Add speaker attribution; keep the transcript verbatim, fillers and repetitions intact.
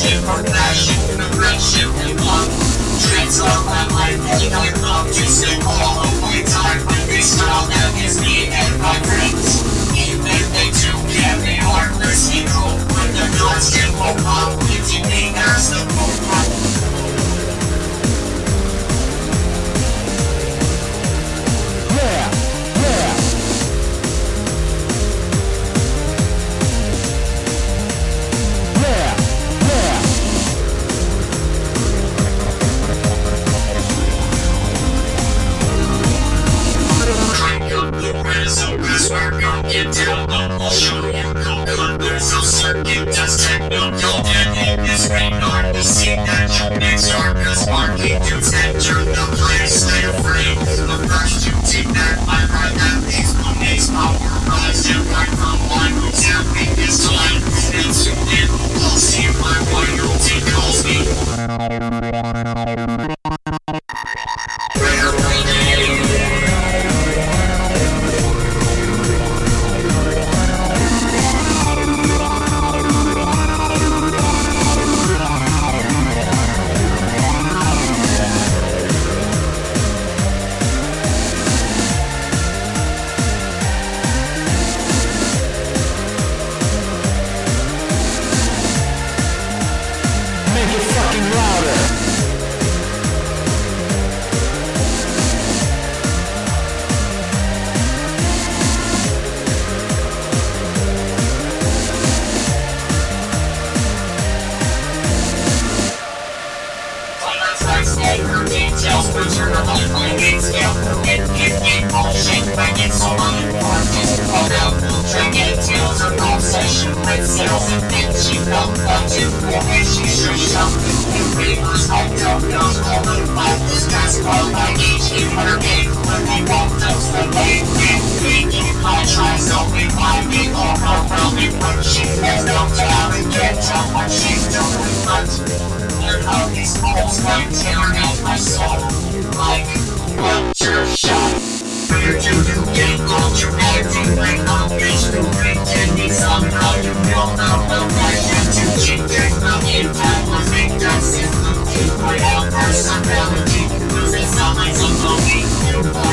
Speaker 1: passion for passion, aggression and love. Transform my life, and I love to spend all of my time with this style that is me and my friends. Even they too can be heartlessly cruel, when the constant will pop into me as the moonlight. Get down, I'll show you no colors of circuit just techno. You'll get in this radar to see that you mix darkest market dudes enter the place. Stay afraid. The first you take that I ride that these makes power rise to right from one who's having this time. And soon it will see my royalty calls me. Details return of all findings scale. It can be bullshit when it's so unimportant. Hold out, drink it, tales of obsession with sales and things you don't want to. When she shows up, you readers I don't know. All the Bibles cast all my age in her game. When they won't those the way and thinking I try so we find me all overwhelming. When she has no talent, can't tell what she's doing, but all these holes like tearing out my soul. Like, vulture shot. Where do you get culture acting like a bitch who pretending somehow you know not the right and to cheat technology implementing that system. Without personality, losing signs of looking.